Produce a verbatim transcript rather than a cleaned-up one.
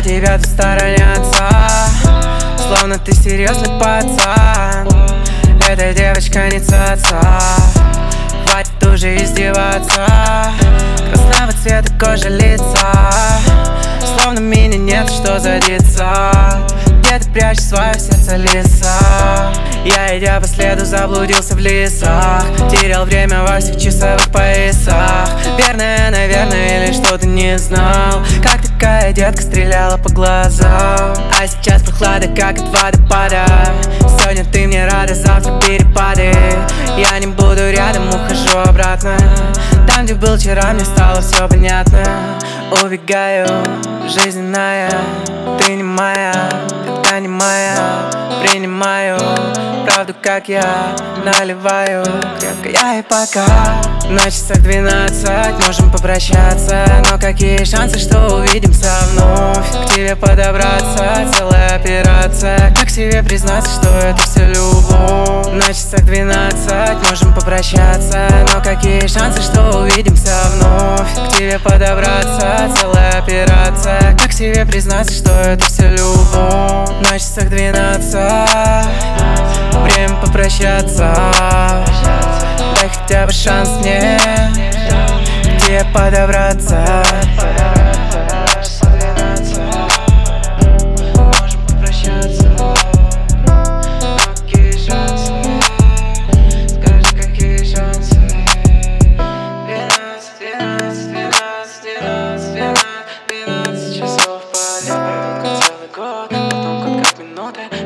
но тебя тут сторонятся, словно ты серьезный пацан. Эта девочка не цаца, хватит уже издеваться. Красного цвета кожа лица, словно меня нет, что за детса. Где ты прячешь свое сердце, лиса? Я, идя по следу, заблудился в лесах, терял время во всех часовых поясах. Верно, наверное, или что-то не знал. Как такая детка стреляла по глазам. А сейчас прохлада, как от водопада. Сегодня ты мне рада, завтра перепады. Я не буду рядом, ухожу обратно. Там, где был вчера, мне стало все понятно. Убегаю, жизненная, ты не моя, когда не моя. Принимаю правду, как я, наливаю крепко я и пока. На часах двенадцать, можем попрощаться, но какие шансы, что увидимся вновь? К тебе подобраться, целая операция. Как себе признаться, что это все любовь? На часах двенадцать, можем попрощаться, но какие шансы, что увидимся вновь? К тебе подобраться, целая операция. Как себе признаться, что это все любовь? На часах двенадцать, время попрощаться. Дай хотя бы шанс мне, где подобраться. Можем попрощаться, но какие шансы? Скажи, какие шансы? Двенадцать, двенадцать, двенадцать, двенадцать, двенадцать, двенадцать часов полет. Пройдет как целый год, потом год как минуты.